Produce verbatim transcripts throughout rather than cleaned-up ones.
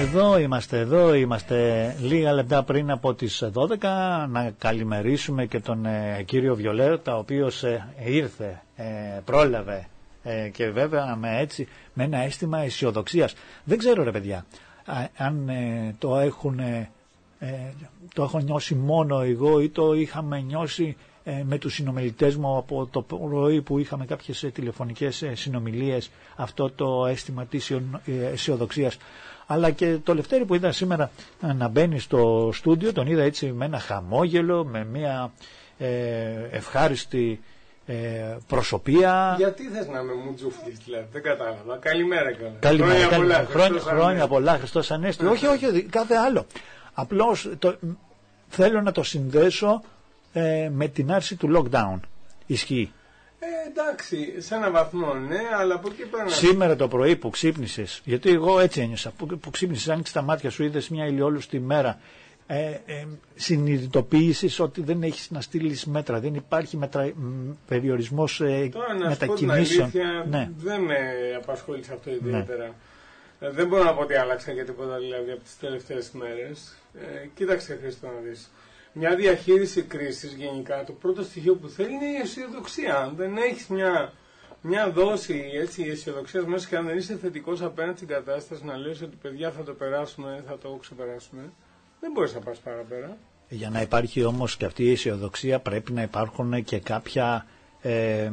Εδώ είμαστε, εδώ είμαστε λίγα λεπτά πριν από τις δώδεκα. Να καλημερίσουμε και τον ε, κύριο Βιολέτα, ο οποίος ε, ήρθε, ε, πρόλαβε ε, και βέβαια με, έτσι, με ένα αίσθημα αισιοδοξίας. Δεν ξέρω ρε παιδιά αν ε, το έχουν ε, το έχω νιώσει μόνο εγώ ή το είχαμε νιώσει ε, με τους συνομιλητές μου από το πρωί που είχαμε κάποιες ε, τηλεφωνικές ε, συνομιλίες, αυτό το αίσθημα της αισιοδοξίας. Αλλά και το Λευτέρη που είδα σήμερα να μπαίνει στο στούντιο, τον είδα έτσι με ένα χαμόγελο, με μια ε, ευχάριστη ε, προσωπία. Γιατί θες να με μου τζούφλεις δηλαδή, δεν κατάλαβα. Καλημέρα καλά. Καλημέρα, χρόνια πολλά, πολλά, χρόνια, χρόνια πολλά, Χριστός Ανέστη. όχι, όχι, κάθε άλλο. Απλώς το, θέλω να το συνδέσω ε, με την άρση του lockdown. Ισχύει. Ε, εντάξει, σε έναν βαθμό ναι, αλλά από εκεί πέρα. Σήμερα το πρωί που ξύπνησες, γιατί εγώ έτσι ένιωσα, που, που ξύπνησες, άνοιξες τα μάτια σου, είδες μια ηλιόλουστη μέρα, ε, ε, συνειδητοποίησες ότι δεν έχεις να στείλεις μέτρα, δεν υπάρχει μετρα, περιορισμός ε, Τώρα, να μετακινήσεων. Σου πω την αλήθεια, ναι. Δεν με απασχόλησε αυτό ιδιαίτερα. Ναι. Ε, δεν μπορώ να πω ότι άλλαξα και τίποτα δηλαδή από τις τελευταίες μέρες. Ε, κοίταξε Χρήστο να δεις. Μια διαχείριση κρίσης γενικά, το πρώτο στοιχείο που θέλει είναι η αισιοδοξία. Αν δεν έχεις μια, μια δόση έτσι, αισιοδοξίας μέσα και αν δεν είσαι θετικός απέναντι στην κατάσταση, να λες ότι παιδιά θα το περάσουμε, θα το ξεπεράσουμε, δεν μπορείς να πας παραπέρα. Για να υπάρχει όμως και αυτή η αισιοδοξία πρέπει να υπάρχουν και κάποια, ε, ε,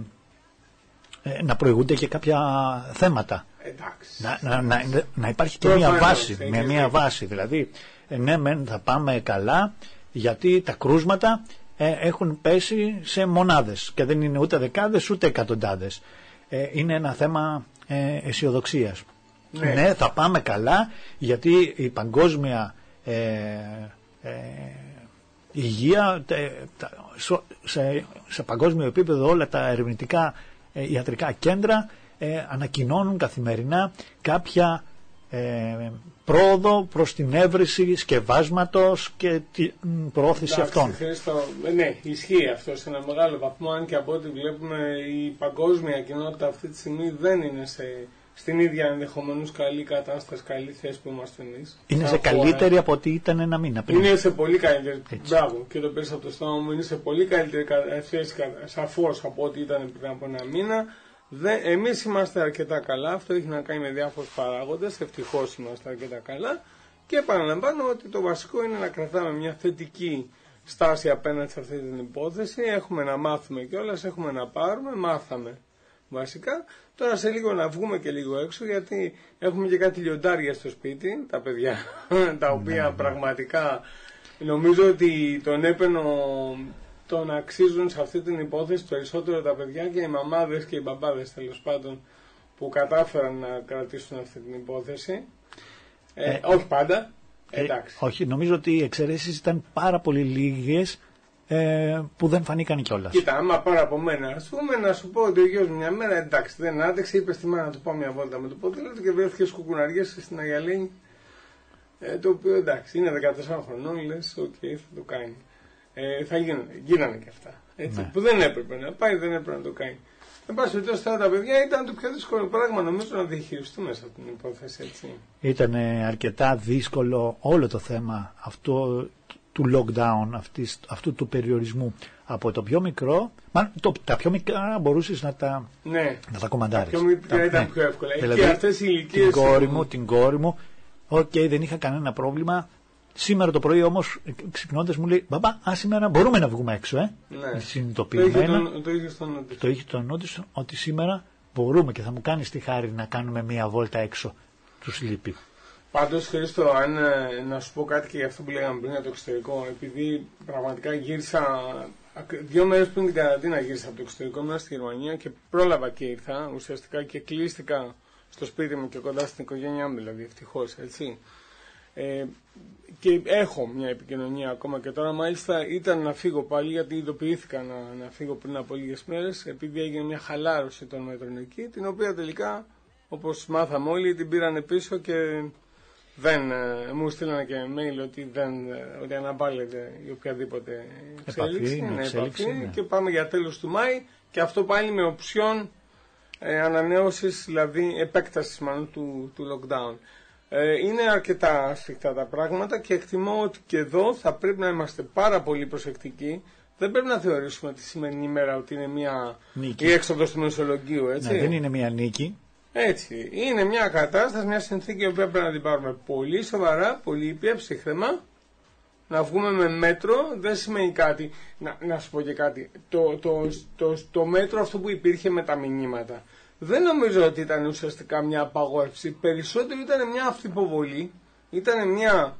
να προηγούνται και κάποια θέματα. Εντάξει. Να, να, να, να υπάρχει και μια βάση, με μια βάση, δηλαδή ναι μεν θα πάμε καλά, γιατί τα κρούσματα ε, έχουν πέσει σε μονάδες και δεν είναι ούτε δεκάδες ούτε εκατοντάδες. Ε, είναι ένα θέμα ε, αισιοδοξίας. Ναι. ναι, θα πάμε καλά γιατί η παγκόσμια ε, ε, υγεία, τε, τα, σε, σε παγκόσμιο επίπεδο όλα τα ερευνητικά ε, ιατρικά κέντρα ε, ανακοινώνουν καθημερινά κάποια ε, πρόοδο προς την έβριση σκευάσματος και την προώθηση αυτών. Χρήστο, ναι, ισχύει αυτό σε ένα μεγάλο βαθμό, αν και από ό,τι βλέπουμε η παγκόσμια κοινότητα αυτή τη στιγμή δεν είναι σε, στην ίδια ενδεχομένως καλή κατάσταση, καλή θέση που είμαστε εμείς. Είναι σε καλύτερη από ό,τι ήταν ένα μήνα πριν. Είναι σε πολύ καλύτερη, έτσι. Μπράβο, και το πες από το στόμα μου, είναι σε πολύ καλύτερη θέση σαφώς από ό,τι ήταν πριν από ένα μήνα. Δεν, εμείς είμαστε αρκετά καλά, αυτό έχει να κάνει με διάφορους παράγοντες, ευτυχώς είμαστε αρκετά καλά και επαναλαμβάνω ότι το βασικό είναι να κρατάμε μια θετική στάση απέναντι σε αυτή την υπόθεση, έχουμε να μάθουμε κιόλας, έχουμε να πάρουμε, μάθαμε βασικά. Τώρα σε λίγο να βγούμε και λίγο έξω γιατί έχουμε και κάτι λιοντάρια στο σπίτι, τα παιδιά, τα οποία ναι, πραγματικά νομίζω ότι τον έπαινο... τον αξίζουν σε αυτή την υπόθεση περισσότερο τα παιδιά και οι μαμάδες και οι μπαμπάδες τέλος πάντων που κατάφεραν να κρατήσουν αυτή την υπόθεση. Ε, ε, όχι πάντα. Ε, εντάξει. Όχι, νομίζω ότι οι εξαιρέσεις ήταν πάρα πολύ λίγες ε, που δεν φανήκαν κιόλας. Κοίτα, άμα πάρω από μένα, ας πούμε, να σου πω ότι ο γιος μια μέρα εντάξει δεν άντεξε, είπε στη μάνα να του πάω μια βόλτα με το ποδήλατο και βρέθηκε σκουκουναριές στην Αγιαλίνη. Ε, το οποίο εντάξει είναι δεκατέσσερα χρονών, λες, οκ, okay, θα το κάνει. Ε, θα γίνανε, γίνανε και αυτά. Έτσι, ναι. Που δεν έπρεπε να πάει, δεν έπρεπε να το κάνει. Εν πάση περιπτώσει, τα παιδιά ήταν το πιο δύσκολο πράγμα νομίζω να διαχειριστούμε σε αυτήν την υπόθεση. Έτσι. Ήταν αρκετά δύσκολο όλο το θέμα αυτό του lockdown, αυτής, αυτού του περιορισμού. Από το πιο μικρό, μα, το, τα πιο μικρά μπορούσες να τα, ναι. να τα κομμαντάρεις. Τα πιο μικρά τα, ήταν ναι. πιο εύκολα. Δηλαδή, και αυτές οι ηλικίες. Την κόρη μου, την κόρη μου, οκ, okay, δεν είχα κανένα πρόβλημα. Σήμερα το πρωί όμως ξυπνώντας μου λέει «Μπαμπά, α, σήμερα μπορούμε να βγούμε έξω, ε». Ναι. Συνειδητοποιημένα, το είχε στον νου της. Το είχε στον νου της ότι σήμερα μπορούμε και θα μου κάνεις τη χάρη να κάνουμε μία βόλτα έξω. Τους λείπει. Πάντως Χρήστο, αν να σου πω κάτι και για αυτό που λέγαμε πριν για το εξωτερικό, επειδή πραγματικά γύρισα δύο μέρες πριν την καραντίνα γύρισα από το εξωτερικό, ήμουν στη Γερμανία και πρόλαβα και ήρθα ουσιαστικά και κλείστηκα στο σπίτι μου και κοντά στην οικογένειά μου, δηλαδή ευτυχώς, έτσι. Ε, και έχω μια επικοινωνία ακόμα και τώρα, μάλιστα ήταν να φύγω πάλι γιατί ειδοποιήθηκα να, να φύγω πριν από λίγες μέρες επειδή έγινε μια χαλάρωση των μέτρων εκεί, την οποία τελικά όπως μάθαμε όλοι την πήρανε πίσω και δεν, ε, μου στείλανε και mail ότι, δεν, ότι αναβάλλεται η οποιαδήποτε εξέλιξη, επαφή, είναι εξέλιξη επαφή, ναι. Και πάμε για τέλος του Μάη και αυτό πάλι με οψιόν ε, ανανέωσης, δηλαδή επέκτασης μάλλον του, του lockdown. Ε, είναι αρκετά σφιχτά τα πράγματα και εκτιμώ ότι και εδώ θα πρέπει να είμαστε πάρα πολύ προσεκτικοί. Δεν πρέπει να θεωρήσουμε τη σημερινή ημέρα ότι είναι μια νίκη. Η έξοδος του Μεσολογγίου, έτσι. Ναι, δεν είναι μια νίκη. Έτσι. Είναι μια κατάσταση, μια συνθήκη που πρέπει να την πάρουμε πολύ σοβαρά, πολύ ήπια, ψύχρεμα. Να βγούμε με μέτρο δεν σημαίνει κάτι. Να, να σου πω και κάτι. Το, το, το, το, το μέτρο αυτό που υπήρχε με τα μηνύματα δεν νομίζω ότι ήταν ουσιαστικά μια απαγόρευση. Περισσότερο ήταν μια αυτοποβολή. Ήταν μια,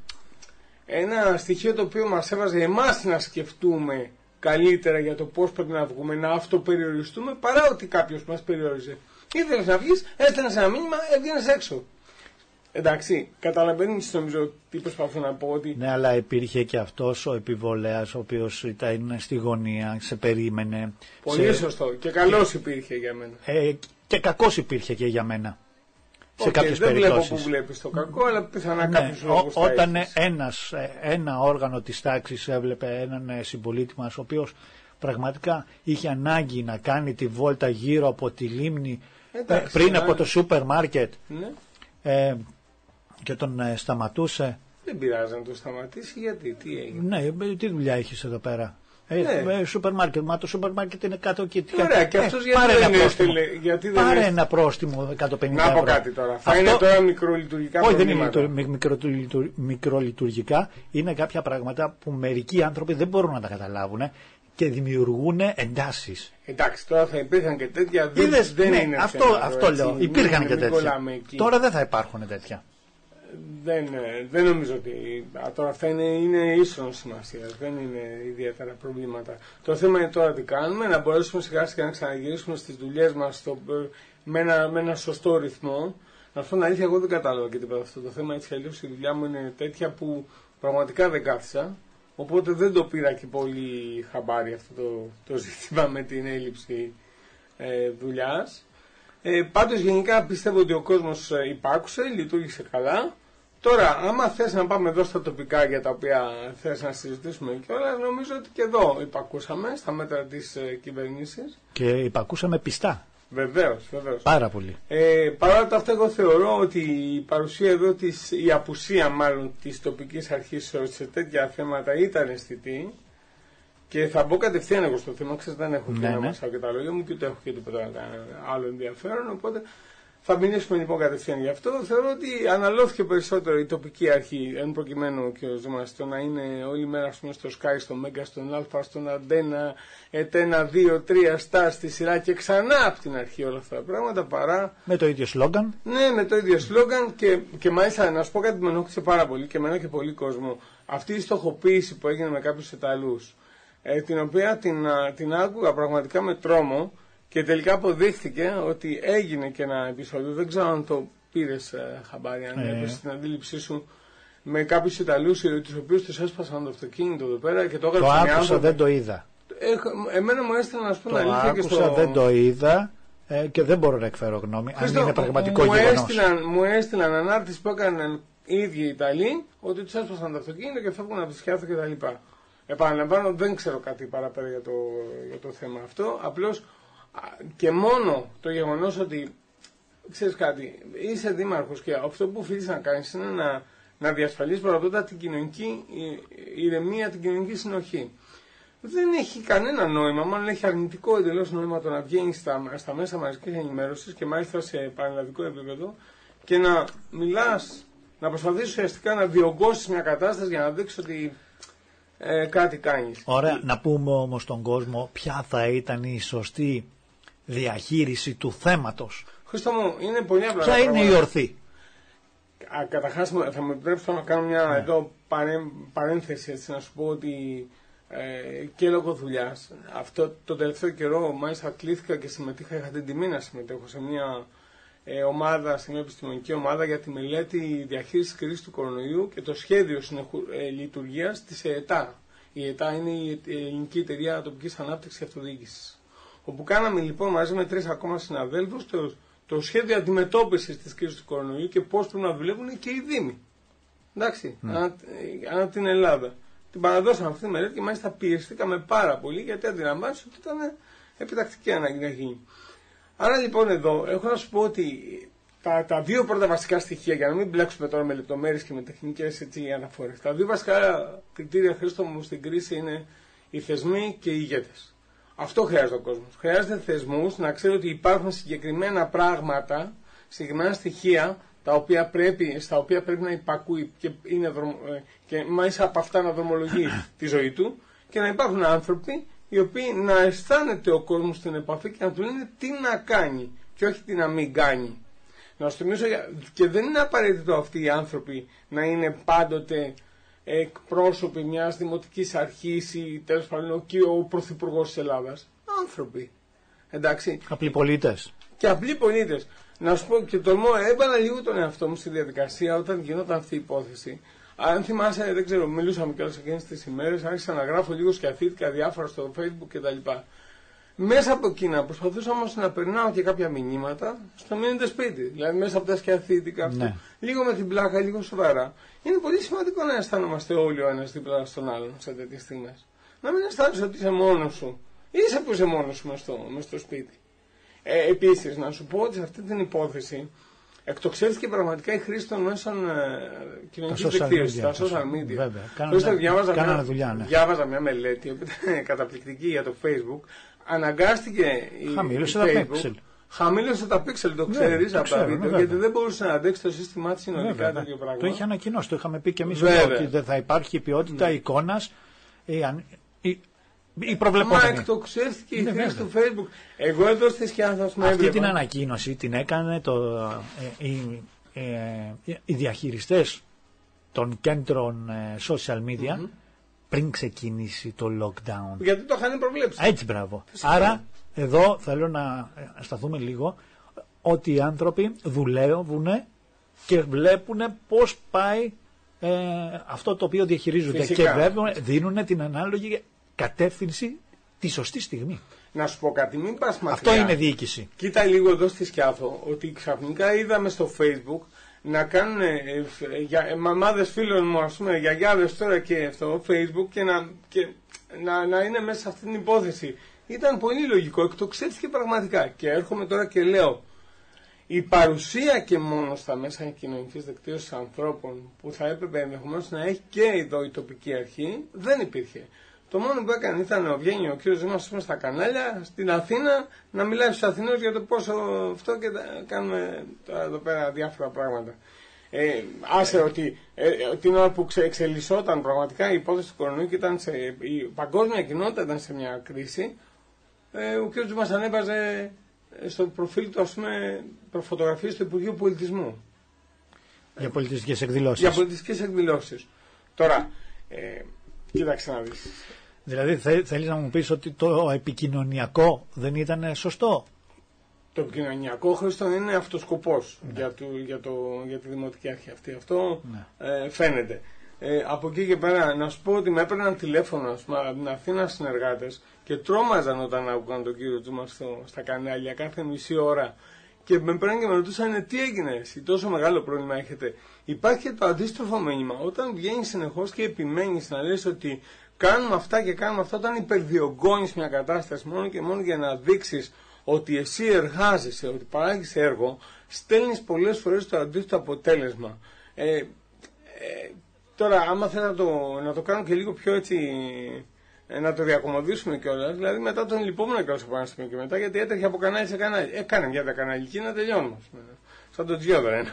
ένα στοιχείο το οποίο μας έβαζε εμάς να σκεφτούμε καλύτερα για το πώς πρέπει να βγούμε, να αυτοπεριοριστούμε, παρά ότι κάποιος μας περιόριζε. Ήθελες να βγεις, έστελνες ένα μήνυμα, έβγαινες έξω. Εντάξει, καταλαβαίνεις νομίζω τι προσπαθώ να πω ότι... Ναι, αλλά υπήρχε και αυτός ο επιβολέας ο οποίος ήταν στη γωνία, σε περίμενε. Πολύ σε... σωστό και καλός υπήρχε για μένα. Ε, και κακός υπήρχε και για μένα. Okay, σε κάποιες δεν περιπτώσεις. βλέπω που βλέπεις το κακό, αλλά πιθανά ναι, κάποιους λόγους ό, Όταν ένας, ένα όργανο της τάξης έβλεπε έναν συμπολίτη μας ο οποίος πραγματικά είχε ανάγκη να κάνει τη βόλτα γύρω από τη λίμνη Εντάξει, πριν ναι. από το σούπερ μάρκετ ναι. ε, και τον ε, σταματούσε. Δεν πειράζει να το σταματήσει, γιατί, τι έγινε. Ναι, τι δουλειά έχεις εδώ πέρα. Ναι. Ε, σούπερ μάρκετ, μα το σούπερ μάρκετ είναι κάτω και τι. Ωραία, και αυτός ε, γιατί πάρε δεν ένα είναι πρόστιμο. Γιατί δεν πάρε είναι... ένα πρόστιμο εκατόν πενήντα ευρώ. Να πω κάτι τώρα. Θα Αυτό... είναι τώρα μικρολειτουργικά Όχι, προβλήματα. δεν είναι μικρολειτουργικά. Μικρολειτουργικά είναι κάποια πράγματα που μερικοί άνθρωποι δεν μπορούν να τα καταλάβουν και δημιουργούν εντάσεις. Εντάξει, τώρα θα υπήρχαν και τέτοια. Είδες, δεν ναι, είναι αυτό, θέμα, αυτό έτσι, λέω. Υπήρχαν και τέτοια. Τώρα δεν θα υπάρχουν τέτοια. Δεν, δεν νομίζω ότι τώρα αυτά είναι, είναι ίσον σημασία, δεν είναι ιδιαίτερα προβλήματα. Το θέμα είναι τώρα τι κάνουμε, να μπορέσουμε σιγά σιγά να ξαναγυρίσουμε στις δουλειές μας στο, με, ένα, με ένα σωστό ρυθμό. Να πω την αλήθεια, εγώ δεν κατάλαβα και τίποτα αυτό το θέμα, έτσι αλλιώς η δουλειά μου είναι τέτοια που πραγματικά δεν κάθισα, οπότε δεν το πήρα και πολύ χαμπάρι αυτό το, το ζήτημα με την έλλειψη ε, δουλειάς. Ε, πάντως γενικά πιστεύω ότι ο κόσμος υπάκουσε, λειτουργήσε καλά. Τώρα, άμα θες να πάμε εδώ στα τοπικά για τα οποία θες να συζητήσουμε και όλα, νομίζω ότι και εδώ υπακούσαμε στα μέτρα της ε, κυβερνήσης. Και υπακούσαμε πιστά. Βεβαίως, βεβαίως. Πάρα πολύ. Ε, Παρ' όλα αυτά, εγώ θεωρώ ότι η παρουσία εδώ, της, η απουσία μάλλον της τοπικής αρχής σε τέτοια θέματα ήταν αισθητή. Και θα μπω κατευθείαν εγώ στο θέμα, ξέρετε, δεν έχω και να μασάω και τα λόγια μου και ούτε έχω και τίποτα άλλο ενδιαφέρον, οπότε θα μιλήσουμε λοιπόν κατευθείαν γι' αυτό. Θεωρώ ότι αναλώθηκε περισσότερο η τοπική αρχή, εν προκειμένου και ο Ζήμας, στο να είναι όλη μέρα πούμε, στο Sky, στο Μέγκα, στον Αλφα, στον Αντένα, Ετένα, δύο, τρία, Σταρ στη σειρά και ξανά από την αρχή όλα αυτά τα πράγματα παρά. Με το ίδιο σλόγγαν. Ναι, με το ίδιο σλόγγαν και, και μάλιστα να σου πω κάτι που με ενόχλησε πάρα πολύ και εμένα και πολύ κόσμο. Αυτή η στοχοποίηση που έγινε με κάποιους Ιταλούς, ε, την οποία την, την άκουγα πραγματικά με τρόμο. Και τελικά αποδείχθηκε ότι έγινε και ένα επεισόδιο, δεν ξέρω αν το πήρες ε, χαμπάρι, αν ε. έπαιξε την αντίληψή σου, με κάποιους Ιταλούς, τους οποίους τους έσπασαν το αυτοκίνητο εδώ πέρα και το έγραψαν. Το άκουσα, άνθρωποι. Δεν το είδα. Ε, εμένα μου έστειλε να σου πω το αλήθεια άκουσα, και στο... δεν το είδα ε, και δεν μπορώ να εκφέρω γνώμη, Χριστό, αν είναι πραγματικό μου γεγονός. Έστειλαν, μου έστειλαν ανάρτηση που έκαναν οι ίδιοι οι Ιταλοί, ότι τους έσπασαν το αυτοκίνητο και φεύγουν από τη σκιάθο κτλ. Επαναλαμβάνω, δεν ξέρω κάτι παραπέρα για το, για το θέμα αυτό, απλώς και μόνο το γεγονός ότι, ξέρεις κάτι, είσαι δήμαρχος και αυτό που οφείλεις να κάνεις είναι να, να διασφαλίσεις πρώτα απ' όλα την κοινωνική ηρεμία, την κοινωνική συνοχή. Δεν έχει κανένα νόημα, μάλλον έχει αρνητικό εντελώς νόημα το να βγαίνεις στα, στα μέσα μαζικής ενημέρωσης και μάλιστα σε πανελλαδικό επίπεδο και να μιλάς, να προσπαθήσεις ουσιαστικά να διωγγώσεις μια κατάσταση για να δείξεις ότι ε, κάτι κάνεις. Ωραία, να πούμε όμως στον κόσμο ποια θα ήταν η σωστή διαχείριση του θέματος. Χρήστο μου, είναι πολύ απλά. Ποια είναι η ορθή. Καταρχάς θα μου επιτρέψω να κάνω μια ναι. εδώ παρέ, παρένθεση έτσι, να σου πω ότι ε, και λόγω δουλειάς αυτό το τελευταίο καιρό μάλιστα κλήθηκα και συμμετείχα, είχα την τιμή να συμμετέχω σε μια ε, ομάδα, σε μια επιστημονική ομάδα για τη μελέτη διαχείρισης κρίσης του κορονοϊού και το σχέδιο συνεχου, ε, λειτουργίας της ΕΕΤΑ. Η ΕΕΤΑ είναι η Ελληνική Εταιρεία Τοπικής Ανάπτυξης και Αυτοδιοίκησης. Όπου κάναμε λοιπόν μαζί με τρεις ακόμα συναδέλφους το, το σχέδιο αντιμετώπισης της κρίσης του κορονοϊού και πώς πρέπει να δουλεύουν και οι Δήμοι. Εντάξει, mm. ανά, ανά την Ελλάδα. Την παραδώσαμε αυτή τη μελέτη και μάλιστα πιεστήκαμε πάρα πολύ γιατί αντιλαμβάνεσαι ότι ήταν επιτακτική ανάγκη να γίνει. Άρα λοιπόν εδώ έχω να σου πω ότι τα, τα δύο πρώτα βασικά στοιχεία, για να μην μπλέξουμε τώρα με λεπτομέρειες και με τεχνικές αναφορές. Τα δύο βασικά κριτήρια, Χρήστο μου, στην κρίση είναι οι θεσμοί και οι ηγέτες. Αυτό χρειάζεται ο κόσμος. Χρειάζεται θεσμούς να ξέρει ότι υπάρχουν συγκεκριμένα πράγματα, συγκεκριμένα στοιχεία, τα οποία πρέπει, στα οποία πρέπει να υπακούει και, είναι δρομ, και μέσα από αυτά να δρομολογεί τη ζωή του, και να υπάρχουν άνθρωποι οι οποίοι να αισθάνεται ο κόσμος στην επαφή και να του λένε τι να κάνει και όχι τι να μην κάνει. Να σου θυμίσω, και δεν είναι απαραίτητο αυτοί οι άνθρωποι να είναι πάντοτε εκπρόσωποι μιας δημοτικής αρχής ή τέλος πάντων ο πρωθυπουργός της Ελλάδας. Άνθρωποι. Εντάξει. Απλοί πολίτες. Και απλοί πολίτες. Να σου πω και τολμώ, έβαλα λίγο τον εαυτό μου στη διαδικασία όταν γινόταν αυτή η υπόθεση. Αν θυμάσαι, δεν ξέρω, μιλούσαμε κιόλας εκείνες τις ημέρες, άρχισα να γράφω λίγο σκιαθήθηκα διάφορα στο Facebook κτλ. Μέσα από εκείνα προσπαθούσα όμως να περνάω και κάποια μηνύματα στο μείνετε σπίτι. Δηλαδή μέσα από τα σκιαθήθηκα αυτό. Ναι. Λίγο με την πλάκα, λίγο σοβαρά. Είναι πολύ σημαντικό να αισθάνομαστε όλοι ο ένας δίπλα στον άλλον σε τέτοιες στιγμές. Να μην αισθάνεσαι ότι είσαι μόνος σου. Είσαι που είσαι μόνος σου μες στο, μες στο σπίτι. Ε, επίσης, να σου πω ότι σε αυτή την υπόθεση εκτοξεύτηκε πραγματικά η χρήση των μέσων ε, κοινωνικής δικτύωσης, τα social media. Βέβαια, κάνανε, διάβαζα, κάνανε μια, δουλειά, ναι. διάβαζα μια μελέτη που ήταν καταπληκτική για το Facebook. Αναγκάστηκε η, χαμήλωσε η τα Facebook, πίξελ. Χαμήλωσε τα πίξελ, το ξέρεις από τα βίντεο, γιατί δεν μπορούσε να αντέξει το σύστημά της συνολικά τέτοιο πράγμα. Το είχε ανακοινώσει, το είχαμε πει και εμείς ότι δεν θα υπάρχει ποιότητα ναι. εικόνας ή, ή, ή προβλεπόμενη. Μα εκτοξεύτηκε η χρήση του Facebook. Εγώ εδώ στη Σκιάθα Αυτή έβλεπα. Την ανακοίνωση την έκανε το, ε, οι, ε, οι διαχειριστές των κέντρων ε, social media mm-hmm. πριν ξεκινήσει το lockdown. Γιατί το είχαν προβλέψει. Έτσι, μπράβο. Φυσικά. Άρα, εδώ θέλω να σταθούμε λίγο ότι οι άνθρωποι δουλεύουν και βλέπουν πώς πάει ε, αυτό το οποίο διαχειρίζονται. Φυσικά. Και βέβαια δίνουν την ανάλογη κατεύθυνση τη σωστή στιγμή. Να σου πω κάτι, μην πας μακριά. Αυτό είναι διοίκηση. Κοίτα λίγο εδώ στη Σκιάθο ότι ξαφνικά είδαμε στο Facebook να κάνουν ε, ε, μαμάδες φίλων μου, ας πούμε, γιαγιάδες τώρα και στο Facebook και, να, και να, να είναι μέσα σε αυτή την υπόθεση. Ήταν πολύ λογικό, εκτοξεύτηκε πραγματικά. Και έρχομαι τώρα και λέω, η παρουσία και μόνο στα μέσα κοινωνικής δικτύωσης ανθρώπων που θα έπρεπε ενδεχομένως να έχει και εδώ η τοπική αρχή, δεν υπήρχε. Το μόνο που έκανε ήταν ο βγαίνει ο κ. Δήμας στα κανάλια στην Αθήνα να μιλάει στους Αθηναίους για το πόσο αυτό και κάνουμε τώρα εδώ πέρα διάφορα πράγματα. Ε, άσε ότι ε, την ώρα που εξελισσόταν πραγματικά η υπόθεση του κορονοϊού και ήταν σε, η παγκόσμια κοινότητα ήταν σε μια κρίση, ε, ο κ. Δήμας ανέβαζε στο προφίλ του, ας πούμε, φωτογραφίες του Υπουργείου Πολιτισμού. Για πολιτιστικές εκδηλώσεις. Για πολιτιστικές εκδηλώσεις. Τώρα, ε, κοίταξε να δεις. Δηλαδή θε, θέλεις να μου πεις ότι το επικοινωνιακό δεν ήταν σωστό. Το επικοινωνιακό, Χρήστο, είναι αυτοσκοπός ναι. για, το, για, το, για τη δημοτική αρχή αυτή. Αυτό ναι. ε, φαίνεται. Ε, από εκεί και πέρα να σου πω ότι με έπαιρναν τηλέφωνο από την Αθήνα συνεργάτες και τρόμαζαν όταν άκουγαν τον κύριο Τζούμα στα κανάλια κάθε μισή ώρα και με παίρναν και με ρωτούσαν τι έγινε εσύ, τόσο μεγάλο πρόβλημα έχετε. Υπάρχει και το αντίστροφο μήνυμα. Όταν βγαίνει συνεχώς και επιμένεις να λες ότι κάνουμε αυτά και κάνουμε αυτά, όταν υπερδιωγγώνεις μια κατάσταση μόνο και μόνο για να δείξεις ότι εσύ εργάζεσαι, ότι παράγεις έργο, στέλνεις πολλές φορές το αντίθετο αποτέλεσμα. Ε, ε, τώρα, άμα θέλω να το, να το κάνω και λίγο πιο έτσι, ε, να το διακομωδήσουμε κιόλας, δηλαδή μετά τον λυπόμουν κιόλας από ένα σημείο και μετά, γιατί έτρεχε από κανάλι σε κανάλι. Έκανε για τα καναλική να τελειώνουμε. Σαν τον Τζιόδρα είναι.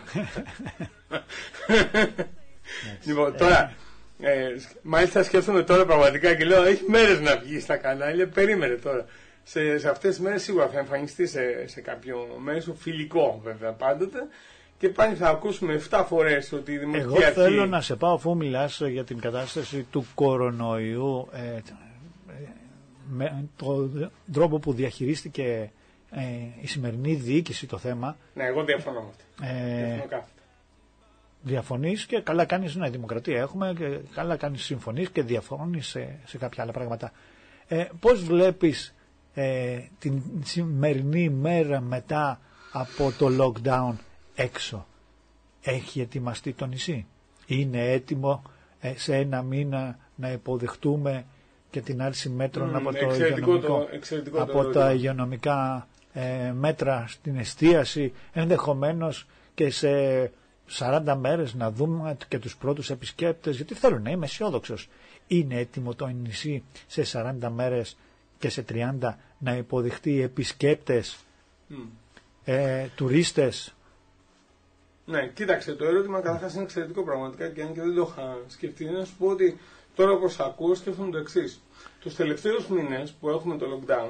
Λοιπόν, τώρα, ε, μάλιστα σκέφτομαι τώρα πραγματικά και λέω, έχει μέρες να βγει στα κανάλια, περίμενε τώρα. Σε, σε αυτές τις μέρες σίγουρα θα εμφανιστεί σε, σε κάποιο μέσο, φιλικό βέβαια πάντοτε, και πάλι θα ακούσουμε εφτά φορές ότι η δημοτική Εγώ αρχή... θέλω να σε πάω, αφού μιλάς για την κατάσταση του κορονοϊού, ε, με τον τρόπο που διαχειρίστηκε ε, η σημερινή διοίκηση το θέμα. Ναι, εγώ διαφωνώ με αυτό. Ε, διαφωνώ κάθετα. Διαφωνείς και καλά κάνεις, ναι, δημοκρατία έχουμε και καλά κάνεις, συμφωνείς και διαφωνείς σε, σε κάποια άλλα πράγματα. Ε, πώς βλέπεις ε, την σημερινή μέρα μετά από το lockdown έξω? Έχει ετοιμαστεί το νησί? Είναι έτοιμο ε, σε ένα μήνα να υποδεχτούμε και την άρση μέτρων mm, από, το υγειονομικό, το, από το τα υγειονομικά ε, μέτρα στην εστίαση, ενδεχομένως και σε σαράντα μέρες να δούμε και τους πρώτους επισκέπτες, γιατί θέλω να είμαι αισιόδοξος. Είναι έτοιμο το νησί σε σαράντα μέρες και σε τριάντα να υποδεχτεί επισκέπτες, mm. ε, τουρίστες? Ναι, κοίταξε, το ερώτημα καταρχάς είναι εξαιρετικό πραγματικά και αν και δεν το είχα σκεφτεί, να σου πω ότι τώρα όπως ακούω σκέφτομαι το εξής. Τους τελευταίους μήνες που έχουμε το lockdown,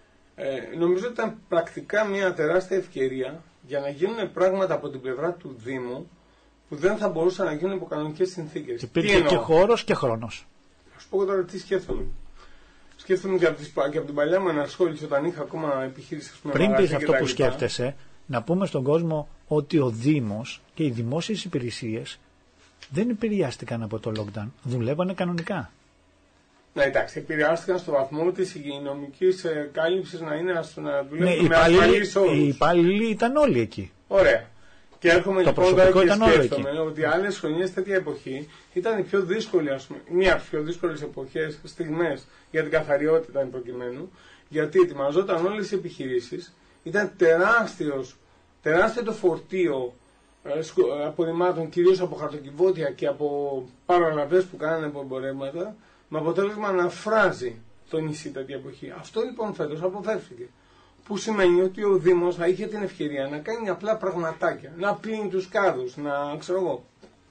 ε, νομίζω ότι ήταν πρακτικά μια τεράστια ευκαιρία για να γίνουν πράγματα από την πλευρά του Δήμου που δεν θα μπορούσαν να γίνουν υπό κανονικές συνθήκες. Υπήρχε και χώρος και χρόνος. Θα σου πω τώρα τι σκέφτομαι. Σκέφτομαι και από, τις, και από την παλιά μου ενασχόληση όταν είχα ακόμα επιχείρηση. Πριν πεις αυτό που σκέφτεσαι, να πούμε στον κόσμο ότι ο Δήμος και οι δημόσιες υπηρεσίες δεν επηρεάστηκαν από το lockdown. Δουλεύανε κανονικά. Ναι, εντάξει, επηρεάστηκαν στο βαθμό της υγειονομικής ε, κάλυψης να είναι ας, να δουλεύουν ναι, με ασφαλείς όρους. Οι υπάλληλοι ήταν όλοι εκεί. Ωραία. Και έρχομαι το λοιπόν τώρα και σκέφτομαι ότι άλλες χρονιές τέτοια εποχή ήταν η πιο δύσκολη, ας πούμε, μία από τις πιο δύσκολες εποχές, στιγμές για την καθαριότητα εν προκειμένου, γιατί ετοιμαζόταν όλες οι επιχειρήσεις, ήταν τεράστιος, τεράστιο το φορτίο ε, απορριμμάτων, κυρίως από χαρτοκιβώτια και από παραλαβές που κάνανε από εμπορεύματα, με αποτέλεσμα να φράζει το νησί τέτοια εποχή. Αυτό λοιπόν φέτος αποφεύθηκε. Που σημαίνει ότι ο Δήμος θα είχε την ευκαιρία να κάνει απλά πραγματάκια. Να πλύνει τους κάδους, να ξέρω εγώ.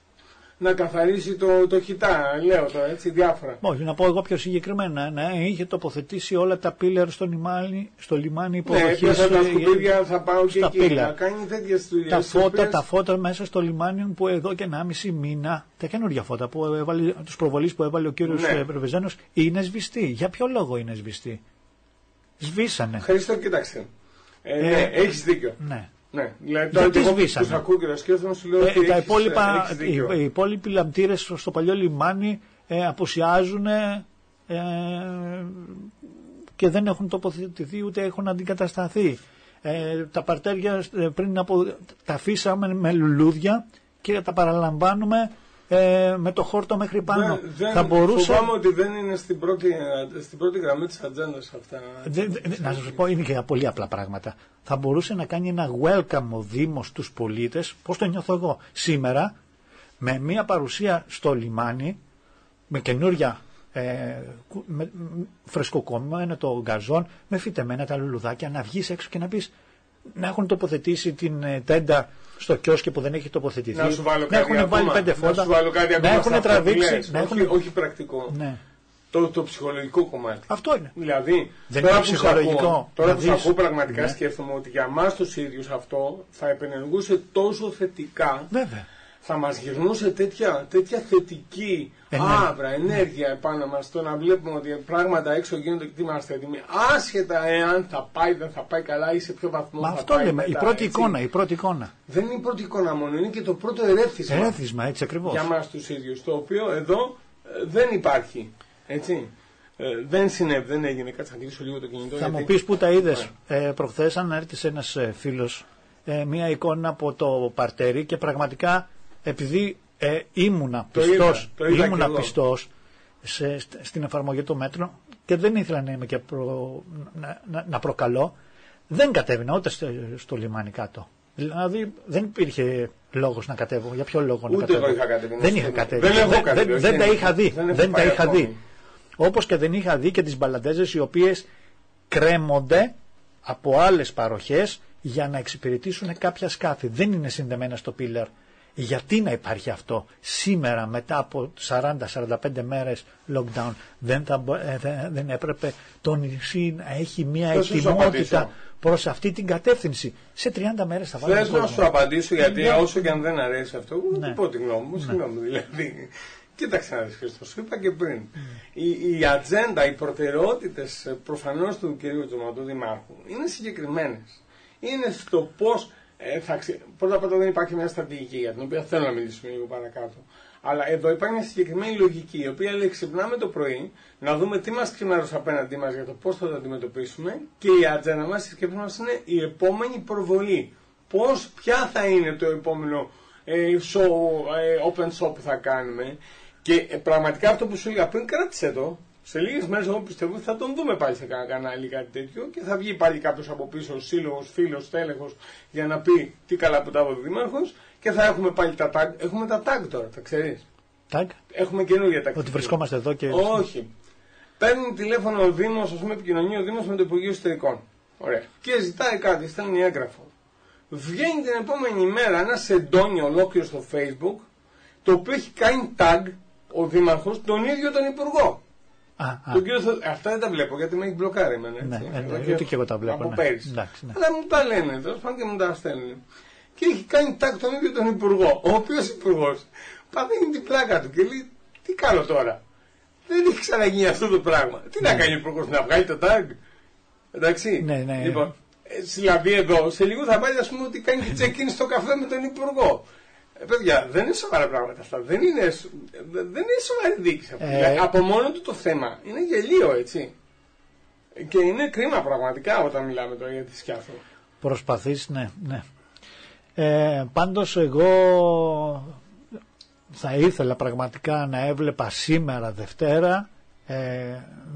Να καθαρίσει το, το χιτά, λέω τώρα έτσι, διάφορα. Όχι, να πω εγώ πιο συγκεκριμένα. Να είχε τοποθετήσει όλα τα πίλερ στο λιμάνι, στο λιμάνι υποδοχής. Ναι, πέσα τα σκουπίδια, θα πάω και εκεί. Πίλερ. Να κάνει τέτοιες δουλειές. Τα φώτα, οποίες... τα φώτα μέσα στο λιμάνι που εδώ και ενάμιση μήνα, τα καινούργια φώτα, που έβαλε, τους προβολείς που έβαλε ο κύριος ναι. Πρεβεζένος, είναι σβηστοί. Για ποιο λόγο είναι σβηστοί? Σβήσανε. Χρήστο, κοίταξε. Ε, ε, ναι, έχεις δίκιο. Ναι. Ναι, δηλαδή τώρα γιατί εγώ σβήσανε. Τους ακούω και τα σκέφτομαι, σου λέω ε, ότι τα έχεις, υπόλοιπα, έχεις δίκιο. Οι, οι υπόλοιποι λαμπτήρες στο παλιό λιμάνι ε, αποσιάζουν ε, και δεν έχουν τοποθετηθεί ούτε έχουν αντικατασταθεί. Ε, τα παρτέρια πριν από τα αφήσαμε με λουλούδια και τα παραλαμβάνουμε ε, με το χόρτο μέχρι πάνω. Δεν, δεν, θα μπορούσε... Φοβάμαι ότι δεν είναι στην πρώτη, στην πρώτη γραμμή της ατζέντας αυτά. Δεν, δεν, να σας πω, είναι και πολύ απλά πράγματα. Θα μπορούσε να κάνει ένα welcome ο Δήμος στους πολίτες, πώς το νιώθω εγώ σήμερα, με μια παρουσία στο λιμάνι, με καινούρια ε, με, φρεσκοκομμένο το γκαζόν, με φυτεμένα τα λουλουδάκια, να βγεις έξω και να πεις, να έχουν τοποθετήσει την ε, τέντα στο κιόσκι που δεν έχει τοποθετηθεί, να, σου βάλω να έχουν ακόμα, βάλει πέντε φώτα, να, σου βάλω κάτι να έχουν τραβήξει, λες, να όχι, έχουν... όχι πρακτικό, ναι. το, το ψυχολογικό κομμάτι. Αυτό είναι. Δηλαδή, δεν τώρα είναι που ψυχολογικό. Ακούω, τώρα που δεις... ακούω πραγματικά ναι. σκέφτομαι ότι για εμάς τους ίδιους αυτό θα επενεργούσε τόσο θετικά. Βέβαια. Θα μας γυρνούσε τέτοια, τέτοια θετική ενέργεια. άβρα, ενέργεια επάνω μας, το να βλέπουμε ότι πράγματα έξω γίνονται και τι είμαστε έτοιμοι. Άσχετα εάν θα πάει, δεν θα πάει καλά ή σε ποιο βαθμό Μα θα αυτό πάει. λέμε, μετά, η πρώτη έτσι. εικόνα, η πρώτη εικόνα. Δεν είναι η πρώτη εικόνα μόνο, είναι και το πρώτο ερέθισμα. Ερέθισμα, έτσι ακριβώς. Για μας τους ίδιους, το οποίο εδώ ε, δεν υπάρχει. Έτσι. Ε, δεν συνέβη, δεν έγινε. Κάτσε να κλείσω λίγο το κινητό. Θα γιατί... μου πεις που τα είδες. Ε, προχθές αν έρθει ένας ε, φίλος ε, μία εικόνα από το παρτέρι και πραγματικά επειδή ε, ήμουνα το πιστός, είδα, το είδα ήμουνα πιστός σε, στην εφαρμογή του μέτρου και δεν ήθελα να είμαι και προ, να, να, να προκαλώ, δεν κατέβηνα ούτε στο, στο λιμάνι κάτω. Δηλαδή δεν υπήρχε λόγος να κατέβω. Για ποιο λόγο ούτε να κατέβω? Εγώ είχα κατέβει, δεν είχα κατέβει. Δεν, δεν, κατέβει, δεν, δεν τα είχα δει. Δεν, δεν τα είχα δει. Όπως και δεν είχα δει και τις μπαλαντέζες οι οποίες κρέμονται από άλλες παροχές για να εξυπηρετήσουν κάποια σκάφη. Δεν είναι συνδεμένα στο πίλερ. Γιατί να υπάρχει αυτό σήμερα μετά από σαράντα με σαράντα πέντε μέρες lockdown? Δεν, θα, δεν, δεν έπρεπε το νησί να έχει μια ετοιμότητα προς αυτή την κατεύθυνση? Σε τριάντα μέρες θα βάλουμε. Θες να σου απαντήσω, γιατί ναι. όσο και αν δεν αρέσει αυτό, ναι. δεν πω τη γνώμη μου, ναι. συγγνώμη δηλαδή. Κοίταξε να δεις, Χρήστο, σου είπα και πριν. Mm. Η, η ατζέντα, οι προτεραιότητες προφανώς του κ. Τζωματού Δημάρχου είναι συγκεκριμένες. Είναι στο πώς ε, θα ξε... Πρώτα απ' όλα δεν υπάρχει μια στρατηγική για την οποία θέλω να μιλήσουμε λίγο παρακάτω. Αλλά εδώ υπάρχει μια συγκεκριμένη λογική, η οποία λέει ξυπνάμε το πρωί, να δούμε τι μας ξημέρωσε απέναντί μας για το πώς θα το αντιμετωπίσουμε και η ατζέντα μας, η σκέψη μας είναι η επόμενη προβολή. Πώς, ποια θα είναι το επόμενο ε, show, ε, open shop που θα κάνουμε. Και ε, πραγματικά αυτό που σου έλεγα πριν, κράτησε το. Σε λίγες μέρες εγώ πιστεύω ότι θα τον δούμε πάλι σε κανένα κανάλι κάτι τέτοιο και θα βγει πάλι κάποιος από πίσω, σύλλογος, φίλος, τέλεχος, για να πει τι καλά που τα είπε ο δήμαρχος και θα έχουμε πάλι τα tag. Έχουμε τα tag τώρα, τα ξέρεις. Tag. Έχουμε καινούργια tag. Ότι βρισκόμαστε εδώ και. Όχι. Παίρνει τηλέφωνο ο Δήμος, ας πούμε, επικοινωνεί ο Δήμος με το Υπουργείο Εσωτερικών. Ωραία. Και ζητάει κάτι, στέλνει έγγραφο. Βγαίνει την επόμενη μέρα ένα σεντόνι ολόκληρο στο Facebook, το οποίο έχει κάνει tag ο Δήμαρχος τον ίδιο τον Υπουργό. Α, α. Τον κύριο Θο... Αυτά δεν τα βλέπω γιατί με έχει μπλοκάρει εμένα. Ναι, ναι, ναι, ούτε και εγώ τα βλέπω. Από ναι. πέρυσι. Εντάξει, ναι. Αλλά μου τα λένε, τέλος πάντων και μου τα στέλνουν. Και έχει κάνει tag τον ίδιο τον Υπουργό. Ο οποίος Υπουργός παθαίνει την πλάκα του και λέει: τι κάνω τώρα. Δεν έχει ξαναγίνει αυτό το πράγμα. Τι ναι. να κάνει ο Υπουργός, να βγάλει το tag. Εντάξει. Ναι, ναι. Λοιπόν, δηλαδή εδώ σε λίγο θα πάει, ας πούμε, ότι κάνει check-in στο καφέ με τον Υπουργό. Ε, παιδιά, δεν είναι σοβαρά πράγματα αυτά. Δεν είναι, δεν είναι σοβαρή διοίκηση. Ε... Από μόνο του το θέμα είναι γελίο, έτσι. Και είναι κρίμα πραγματικά όταν μιλάμε τώρα για τη Σκιάθο. Προσπαθείς, ναι, ναι. Ε, πάντως εγώ θα ήθελα πραγματικά να έβλεπα σήμερα Δευτέρα ε,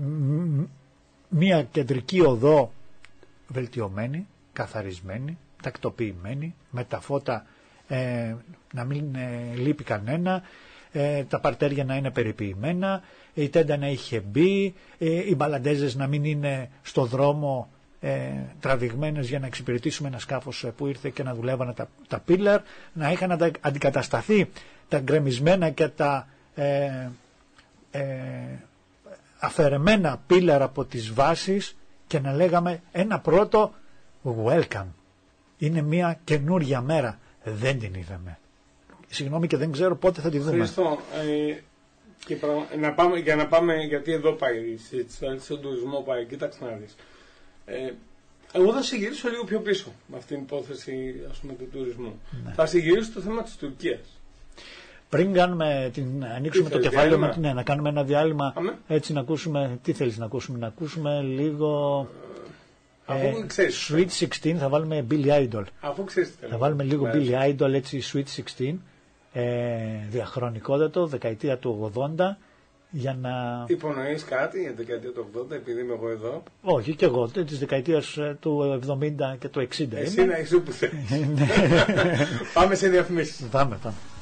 μία κεντρική οδό βελτιωμένη, καθαρισμένη, τακτοποιημένη, με τα φώτα ε, να μην ε, λείπει κανένα, ε, τα παρτέρια να είναι περιποιημένα, η τέντα να είχε μπει, ε, οι μπαλαντέζες να μην είναι στο δρόμο ε, τραβηγμένες για να εξυπηρετήσουμε ένα σκάφος που ήρθε και να δουλεύανε τα, τα πίλαρ, να είχαν αντικατασταθεί τα γκρεμισμένα και τα ε, ε, αφαιρεμένα πίλαρ από τις βάσεις και να λέγαμε ένα πρώτο welcome. Είναι μια καινούρια μέρα. Δεν την είδαμε. Συγγνώμη και δεν ξέρω πότε θα τη δούμε. Χριστό, ε, και πραγμα... να πάμε, για να πάμε, γιατί εδώ πάει η συζήτηση, στον τουρισμό πάει, κοίταξε να δεις. Ε, εγώ θα συγγυρίσω λίγο πιο πίσω με αυτήν την υπόθεση, ας πούμε, του τουρισμού. Ναι. Θα συγγυρίσω το θέμα της Τουρκίας. Πριν κάνουμε την, ανοίξουμε το κεφάλαιο, με, ναι, να κάνουμε ένα διάλειμμα. Αμέ. Έτσι να ακούσουμε, τι θέλεις να ακούσουμε, να ακούσουμε λίγο αφού ε, ξέρεις, Sweet εξήντα, θα βάλουμε Billy Idol. Αφού ξέρεις, θα βάλουμε λίγο Billy Idol, έτσι Sweet εξήντα, ε, διαχρονικότατο, δεκαετία του ογδόντα, για να... Υπονοείς κάτι για την δεκαετία του ογδόντα, επειδή είμαι εγώ εδώ? Όχι, και εγώ, της δεκαετίας του εβδομήντα και του εξήντα. Εσύ να είσαι που θέλεις. Πάμε σε διαφημίσεις. Πάμε, πάμε.